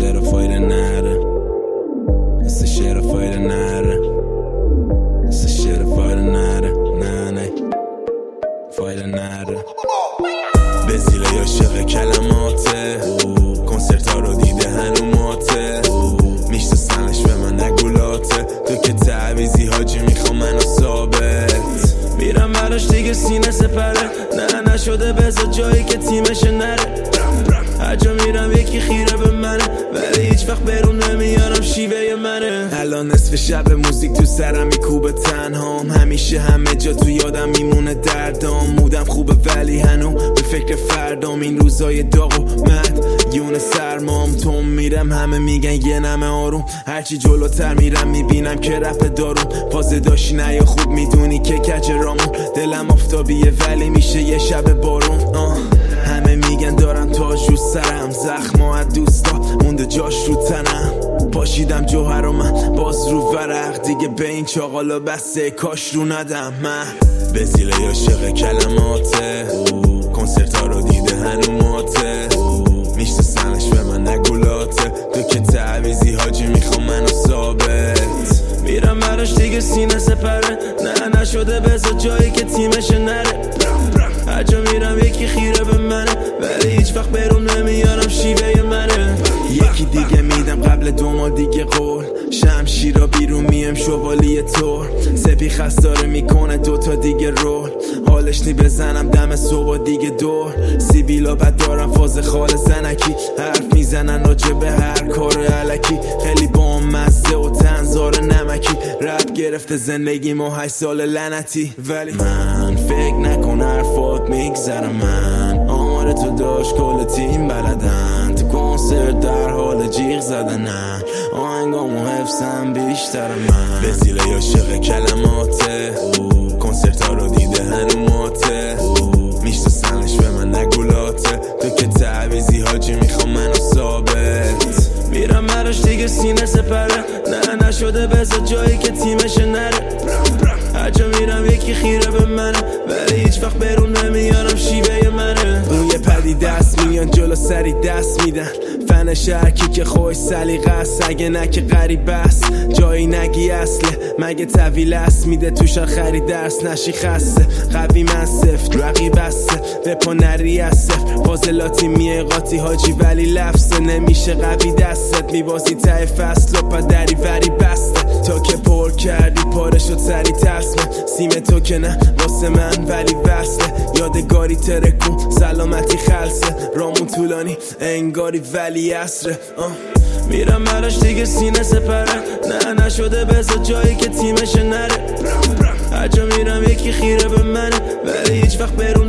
شعر فایده نره، مثل شعر فایده نره، مثل شعر فایده نره، نه فایده نره. به زیل عاشق کلماته، کنسرت ها رو دیده هنوماته، میشناسنش به من نگولاته، تو که تعویزی حاجی میخوام منو ثابت. میرم براش دیگه سینه سپره، نه نشده بذار جایی که تیمش نره. هر جا میرم یکی خیره به منه، ولی هیچ وقت برون نمیارم شیوه منه. الان نصف شب موزیک تو سرم میکوبه، تنهام همیشه همه جا تو یادم میمونه دردام. مودم خوبه ولی هنو به فکر فردام، این روزای داغ و مدیون سرمام. تو میرم همه میگن یه نمه آروم، هرچی جلوتر میرم میبینم که رفت دارم. فازه داشتی نه یا خوب میدونی که کج رامون، دلم آفتابیه ولی میشه یه شب بارون. همه میگن دارم تاج رو سرم، زخما از دوستا مونده جاش رو تنم. پاشیدم جوهر و من باز رو ورق، دیگه به این چاقالا بسته کاش رو ندم. من به زیل عاشق کلماته، کنسرت ها رو دیده هنوماته، میشناسنش به من نگولاته، تو که تعویزی حاجی میخوام منو ثابت. میرم براش دیگه سینه سپره، نه نشده بذار جایی که تیمش نره. هر جا میرم یکی خیره به منه، ولی هیچ وقت برون نمیارم شیوه منه. یکی دیگه میدم قبل 2 ماه دیگه قول، شمشیرا بیرون میم شوالیه طور، سپی خستاره میکنه 2 تا دیگه رول، حالش نی بزنم دم صبح دیگه دور. سیبیلا بد دارم فاز خال زنکی، حرف میزنن راجع به هر کار علکی، خیلی با مزه و تنظار نمکی. رپ گرفته زندگی ما 8 سال لعنتی، ولی من فکر نکن حرفات میگذرم. من آمار تو داشت کل تیم بلدن، تو کنسرت در حال جیغ زدنن، آهنگامو حفظم بیشتر. من به زیل عاشق کلماته، کنسرت ها رو دیده هنوماته، میشناسنش به من نگولاته، تو که تعویزی حاجی میخوام منو ثابت. میرم براش دیگه سینه سپره، نه نشده بذار جایی که تیمش نره. هر جا میرم یکی خیره به منه، ولی هیچ وقت برون نمیارم شیوه منه. روی پدی دست میان جلو سری دست میدن، فن شرکی که خوش سلیقه است، اگه نه که غریب است. جایی نگی اصله مگه طویل است، میده توشان خرید درس نشی خسته. قوی من سفت رقیب هسته، رپا نری از صفر، فاضلاتی میقاتی حاجی ولی لفظه. نمیشه قوی دستت، میبازی ته فصل و پدری وری بسته. تا که پر کردی پاره شد سری تصمه، سیم تو که نه واسه من ولی وصله. یادگاری ترکون سلامتی خلصه، رامون طولانی انگاری ولی عصره. میرم براش دیگه سینه سپره، نه نشده بذار جایی که تیمش نره. هر جا میرم یکی خیره به منه، ولی هیچ وقت برون